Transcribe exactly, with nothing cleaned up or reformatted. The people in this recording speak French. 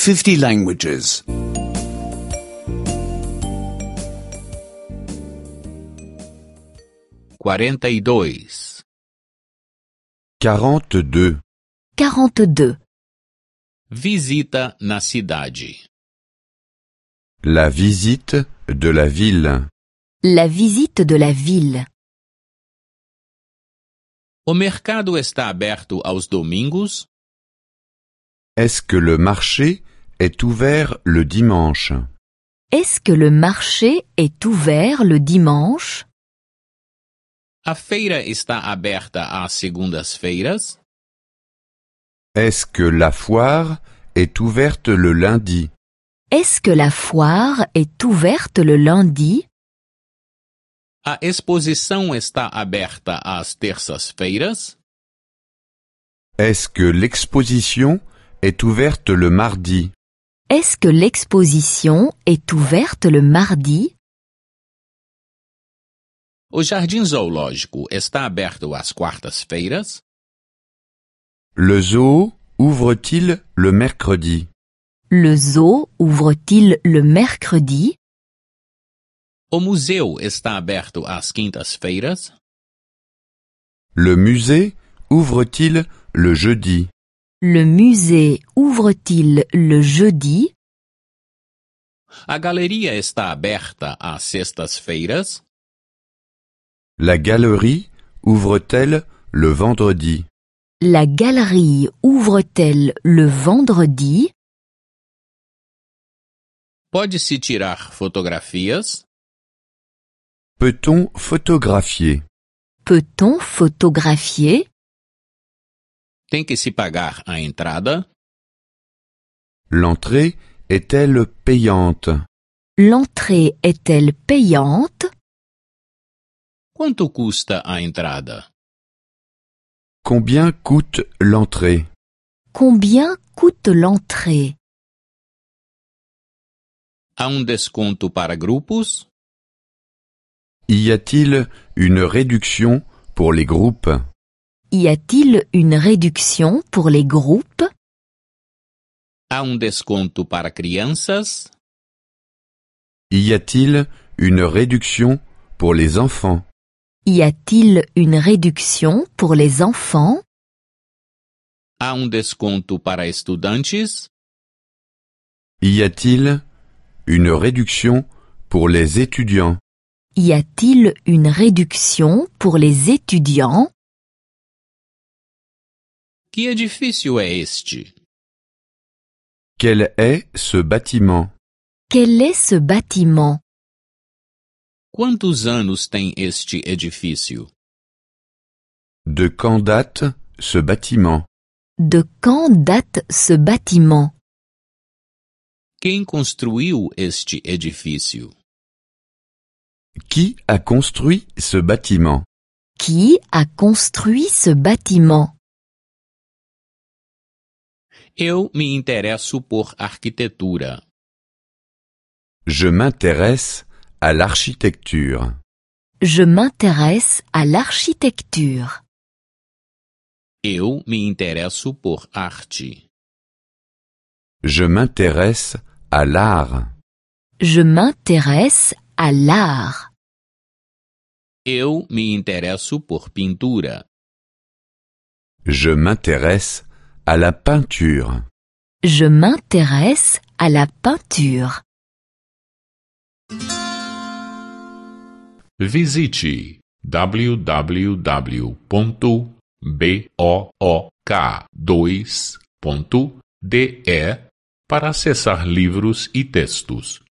fifty languages. quarenta e dois. quarante-deux. quarante-deux. Visita na cidade. La visite de la ville. La visite de la ville. O mercado está aberto aos domingos? Est-ce que le marché est ouvert le dimanche? Est-ce que le marché est ouvert le dimanche? A feira está aberta às segundas-feiras? Est-ce que la foire est ouverte le lundi? Est-ce que la foire est ouverte le lundi? A exposição está aberta às terças-feiras? Est-ce que l'exposition est ouverte le mardi? Est-ce que l'exposition est ouverte le mardi? O jardim zoológico está aberto às quartas-feiras? Le zoo ouvre-t-il le mercredi? Le zoo ouvre-t-il le mercredi? O museu está aberto às quintas-feiras? Le musée ouvre-t-il le jeudi? Le musée ouvre-t-il le jeudi? A galeria está aberta às sextas-feiras? La galerie ouvre-t-elle le vendredi? La galerie ouvre-t-elle le vendredi? Pode-se tirar fotografias? Peut-on photographier? Peut-on photographier? Tem que se pagar a entrada? L'entrée est-elle payante? L'entrée est-elle payante? Quanto custa a entrada? Combien coûte l'entrée? Combien coûte l'entrée? Há um desconto para grupos? Y a-t-il une réduction pour les groupes? Y a-t-il une réduction pour les groupes? Há um desconto para crianças? Y a-t-il une réduction pour les enfants? Y a-t-il une réduction pour les enfants? Há um desconto para estudantes? Y a-t-il une réduction pour les étudiants? Y a-t-il une réduction pour les étudiants? Que edifício é este? Quel est ce bâtiment? Quel est ce bâtiment? Quantos anos tem este edifício? De quand date ce bâtiment? De quand date ce bâtiment? Quem construiu este edifício? Qui a construit ce bâtiment? Qui a construit ce bâtiment? Eu me interesso por arquitetura. Je m'intéresse à l'architecture. Je m'intéresse à l'architecture. Eu me interesso por arte. Je m'intéresse à l'art. Je m'intéresse à l'art. Eu me interesso por pintura. Je m'intéresse à la peinture. Je m'intéresse à la peinture. Visite w w w ponto book dois ponto de para acessar livros e textos.